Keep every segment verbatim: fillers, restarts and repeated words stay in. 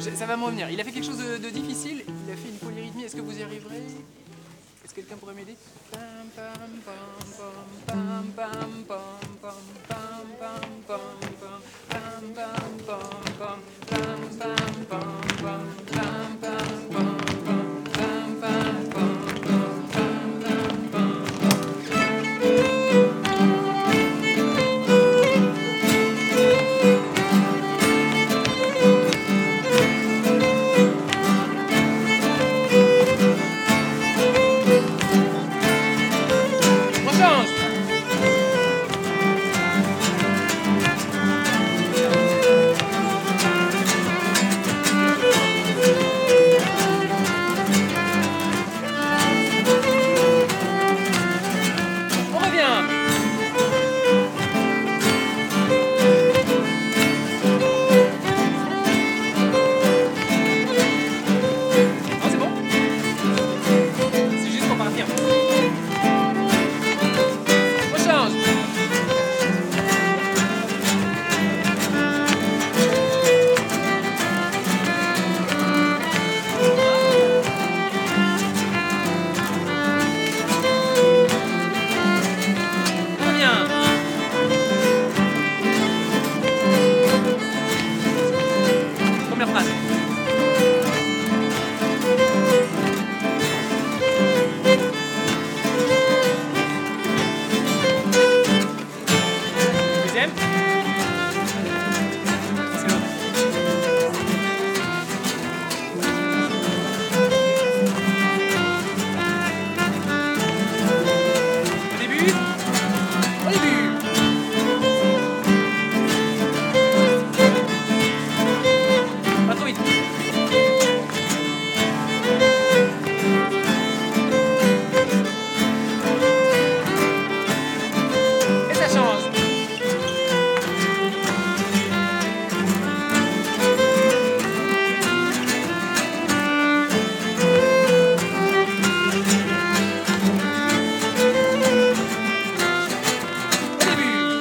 Ça va me revenir. Il a fait quelque chose de, de difficile. Il a fait une polyrythmie. Est-ce que vous y arriverez? Est-ce que quelqu'un pourrait m'aider? Première phrase. Deuxième. C'est l'autre. Au début. Au début. Pas trop vite. Et ça change. Au début.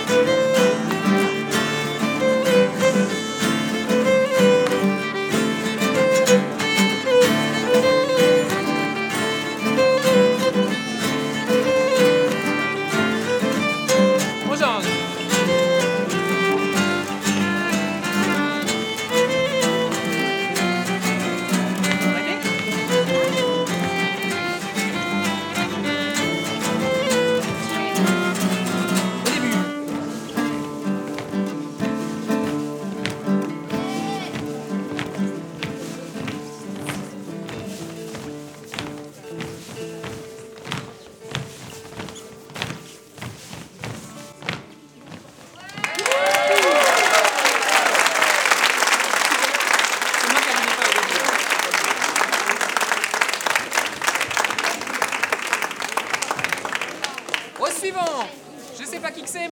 On change. Arrêtez. Au début. C'est moi qui n'arrivais pas au début. Au suivant. Je sais pas qui que c'est.